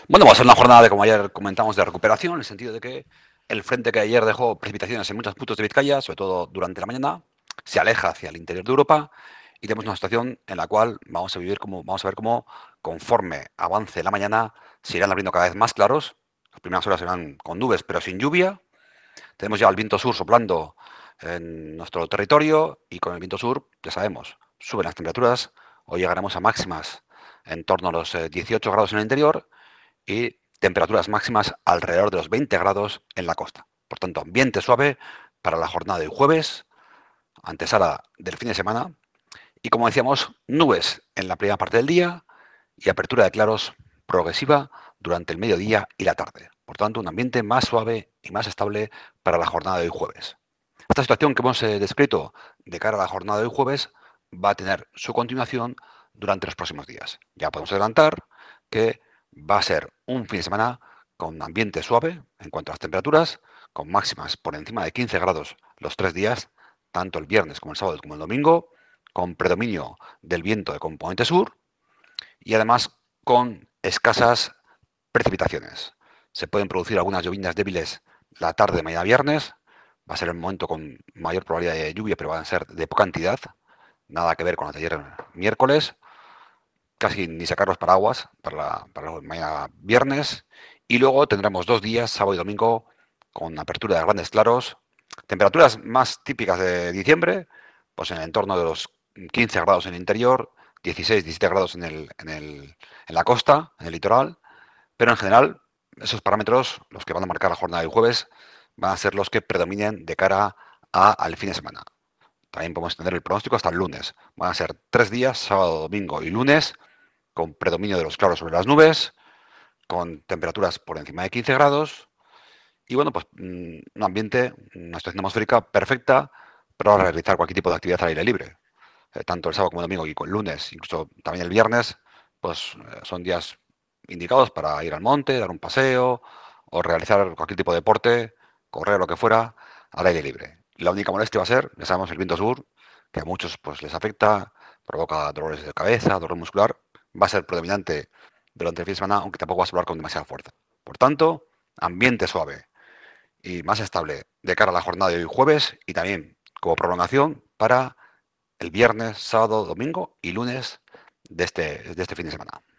Bueno, va a ser una jornada de, como ayer comentamos, de recuperación, en el sentido de que el frente que ayer dejó precipitaciones en muchos puntos de Vizcaya, sobre todo durante la mañana, se aleja hacia el interior de Europa y tenemos una situación en la cual vamos a ver cómo, conforme avance la mañana, se irán abriendo cada vez más claros. Las primeras horas serán con nubes, pero sin lluvia. Tenemos ya el viento sur soplando en nuestro territorio y con el viento sur, ya sabemos, suben las temperaturas. Hoy llegaremos a máximas en torno a los 18 grados en el interior y temperaturas máximas alrededor de los 20 grados en la costa. Por tanto, ambiente suave para la jornada de jueves, antesala del fin de semana. Y como decíamos, nubes en la primera parte del día y apertura de claros progresiva durante el mediodía y la tarde. Por tanto, un ambiente más suave y más estable para la jornada de hoy jueves. Esta situación que hemos descrito de cara a la jornada de hoy jueves va a tener su continuación durante los próximos días. Ya podemos adelantar que va a ser un fin de semana con ambiente suave en cuanto a las temperaturas, con máximas por encima de 15 grados los 3 días, tanto el viernes como el sábado como el domingo, con predominio del viento de componente sur y además con escasas precipitaciones. Se pueden producir algunas llovinas débiles la tarde de mañana viernes. Va a ser el momento con mayor probabilidad de lluvia, pero van a ser de poca cantidad. Nada que ver con la de ayer miércoles. Casi ni sacar los paraguas para mañana viernes. Y luego tendremos 2 días, sábado y domingo, con apertura de grandes claros. Temperaturas más típicas de diciembre, pues en el entorno de los 15 grados en el interior, 16, 17 grados en la costa, en el litoral. Pero en general, esos parámetros, los que van a marcar la jornada del jueves, van a ser los que predominen de cara al fin de semana. También podemos tener el pronóstico hasta el lunes. Van a ser 3 días, sábado, domingo y lunes, con predominio de los claros sobre las nubes, con temperaturas por encima de 15 grados. Y bueno, pues un ambiente, una situación atmosférica perfecta para realizar cualquier tipo de actividad al aire libre. Tanto el sábado como el domingo y el lunes, incluso también el viernes, pues son días indicados para ir al monte, dar un paseo o realizar cualquier tipo de deporte, correr o lo que fuera, al aire libre. La única molestia va a ser, ya sabemos, el viento sur, que a muchos pues les afecta, provoca dolores de cabeza, dolor muscular, va a ser predominante durante el fin de semana, aunque tampoco va a soplar con demasiada fuerza. Por tanto, ambiente suave y más estable de cara a la jornada de hoy jueves y también como prolongación para el viernes, sábado, domingo y lunes de este fin de semana.